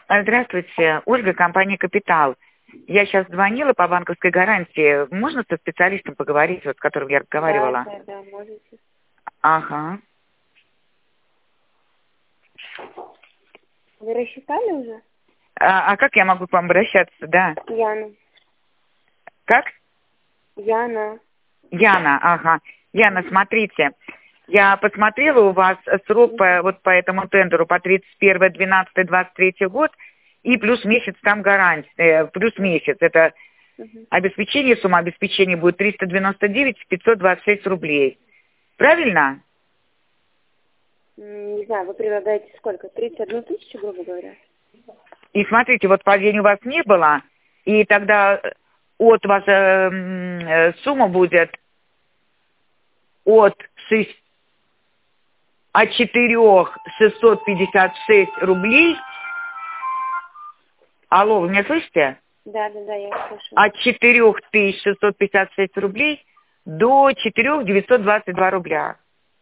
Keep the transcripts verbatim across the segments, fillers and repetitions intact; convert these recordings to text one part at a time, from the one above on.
А, Здравствуйте, Ольга, компания «Капитал». Я сейчас звонила по банковской гарантии. Можно со специалистом поговорить, вот, с которым я разговаривала? Да, да, да, можете. Ага. Вы рассчитали уже? А, а как я могу к вам обращаться, да? Яна. Как? Яна. Яна, ага. Яна, смотрите, я посмотрела у вас срок по, вот по этому тендеру по тридцать первое двенадцатое двадцать третий год и плюс месяц там гарантия, э, плюс месяц. Это Угу. обеспечение, сумма обеспечения будет триста девяносто девять пятьсот двадцать шесть рублей. Правильно? Не знаю, вы предлагаете сколько? тридцать одну тысячу, грубо говоря? И смотрите, вот падения у вас не было, и тогда от вас э, м, э, сумма будет от шесть от четырех шестьсот пятьдесят шесть рублей. Алло, вы меня слышите? Да, да, да, я слышу. От четырех тысяч шестьсот пятьдесят шесть рублей до четырех тысяч девятьсот двадцать два рубля.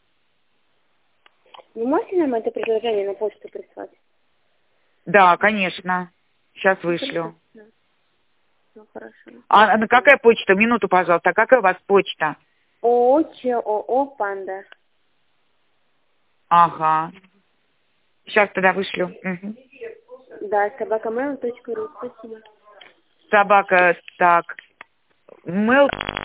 Вы можете нам это предложение на почту прислать? Да, конечно. Сейчас вышлю. Да. Ну, хорошо. А на какая почта? Минуту, пожалуйста. А какая у вас почта? ООО ЧОО «Панда». Ага. Сейчас тогда вышлю. Угу. Да, собака мэйл точка ру. Спасибо. Собака, так, mail